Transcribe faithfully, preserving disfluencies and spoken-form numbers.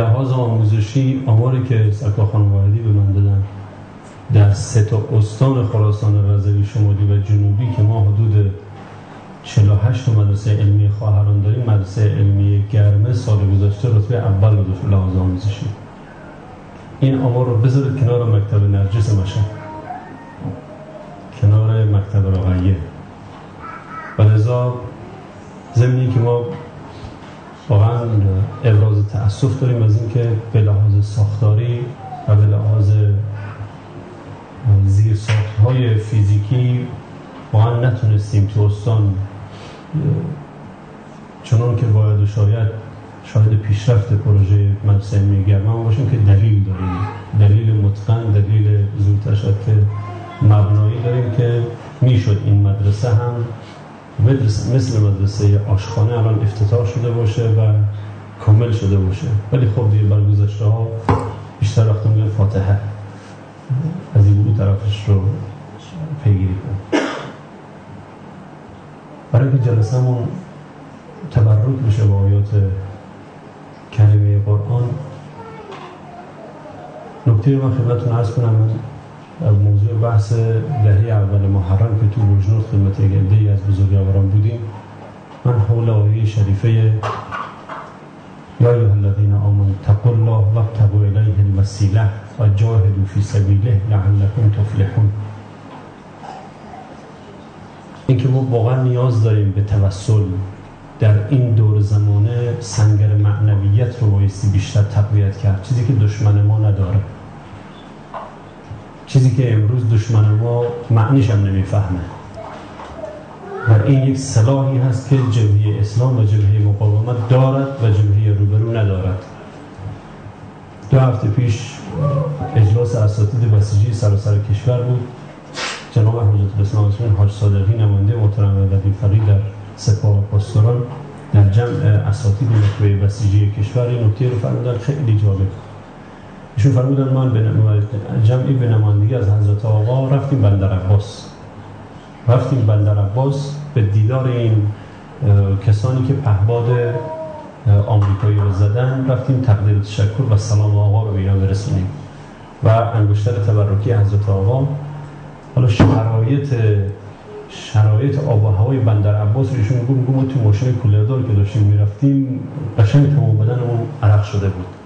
لحاظ آموزشی آماری که سرکار خانم واحدی به من دادن در سه تا استان خراسان رضوی شمالی و جنوبی که ما حدود چهل و هشت مدرسه علمی خواهران داریم، مدرسه علمی گرمه سال گذشته رتبه اول بود در لحاظ آموزشی. این آمار رو بذارید کنار مکتب نرجس مشهد، کنار مکتب رقیه. و لذا زمینی که ما واقعا ابراز تأسف داریم از این که به لحاظ ساختاری و به لحاظ زیرساخت‌های فیزیکی واقعا نتونستیم تو استان چنان که باید و شاید شاید پیشرفت پروژه مدرسه علمی گرمه ما باشیم که دلیل داریم، دلیل متقن، دلیل زودتر شد که مبنایی داریم که میشد این مدرسه هم مدرسه مثل مدرسه آشخانه الان افتتاح شده باشه و کامل شده باشه. ولی خب دیگه بر گذشته ها بیشتر وقتا میگن فاتحه، از این بود طرفش رو پیگیری کنیم. برای که جلسه‌مون تبرک بشه با آیات کریمه قرآن، نکته رو من خدمتتون عرض کنم. من موضوع بحث دهه اول محرم که تو بجنورد خدمت یک عده‌ای از بزرگواران بودیم، من حول آیه شریفه یا ایها الذین آمنوا اتقوا الله وابتغوا الیه الوسیله و جاهدوا فی سبیله لعلکم تفلحون، اینکه ما واقعا نیاز داریم به توسل در این دور زمانه، سنگر معنویت رو بایستی بیشتر تقویت کرد، چیزی که دشمن ما نداره، چیزی که امروز دشمن ما معنیش هم نمیفهمه. و این یک سلاحی هست که جبهه اسلام و جبهه مقاومت دارد و جبهه روبرو ندارد. دو هفته پیش اجلاس اساتید بسیجی سراسر کشور بود. جناب حضرت الاسلام حاج صادقی نماینده محترم ولدی فرید در سپاه پاسداران در جمع اساتید نخبه بسیجی کشور این نکته رو فرمودن خیلی جالب. ایشون فرمودن ما به جمعی به نمایندگی از حضرت آقا رفتیم بندر عباس. رفتیم بندر عباس به دیدار این کسانی که پهباد آمریکایی رو زدن، رفتیم تقدیر تشکر و سلام آقا رو به اینا برسونیم و انگشتر تبرکی حضرت آقا. حالا شرایط شرایط آب و هوای بندر عباس رو ایشون میگم میگم تو ماشین کولردار که داشتیم میرفتیم قشنگ تمام بدنمون عرق شده بود.